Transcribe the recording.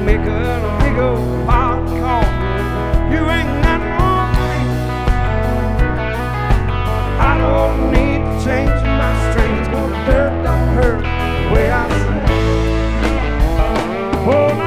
make a big old pot of coffee. You ain't nothing wrong with me. I don't need to change my strings, but the dirt don't hurt the way I sing. Oh,